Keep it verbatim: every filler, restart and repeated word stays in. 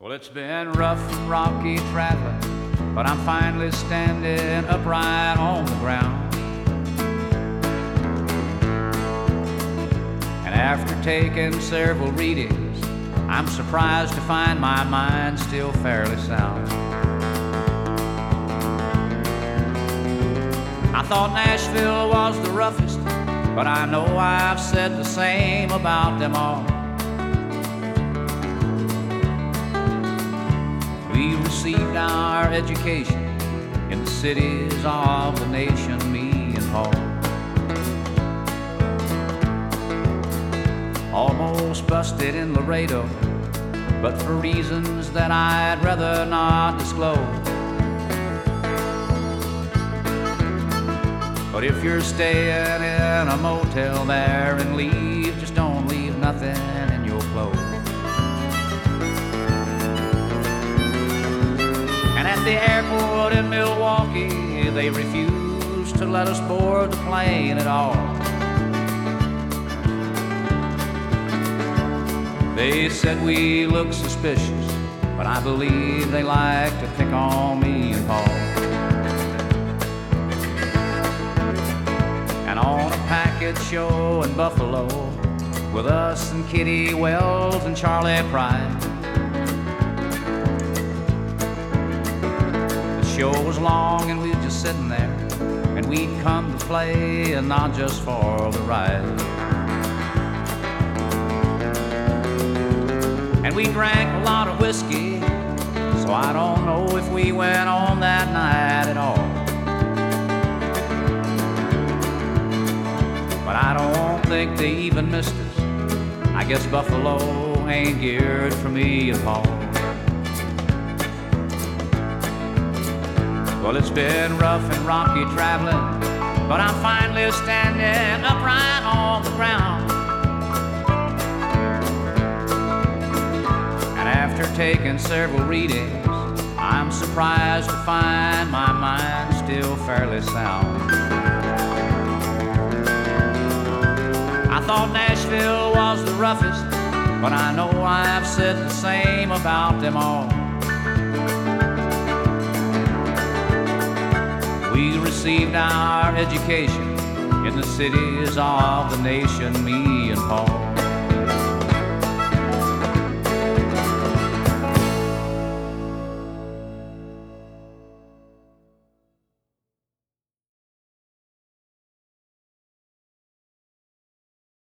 Well, it's been rough and rocky traveling, but I'm finally standing upright on the ground. And after taking several readings, I'm surprised to find my mind still fairly sound. I thought Nashville was the roughest, but I know I've said the same about them all. We received our education in the cities of the nation, me and Paul. Almost busted in Laredo, but for reasons that I'd rather not disclose. But if you're staying in a motel there and leave, just don't leave nothing in your clothes. And at the airport in Milwaukee, they refused to let us board the plane at all. They said we looked suspicious, but I believe they like to pick on me and Paul. And on a package show in Buffalo, with us and Kitty Wells and Charlie Pride, the show was long and we were just sitting there, and we'd come to play and not just for the ride. And we drank a lot of whiskey, so I don't know if we went on that night at all. But I don't think they even missed us. I guess Buffalo ain't geared for me and Paul. Well, it's been rough and rocky traveling, but I'm finally standing upright on the ground. After taking several readings, I'm surprised to find my mind still fairly sound. I thought Nashville was the roughest, but I know I've said the same about them all. We received our education in the cities of the nation, me and Paul.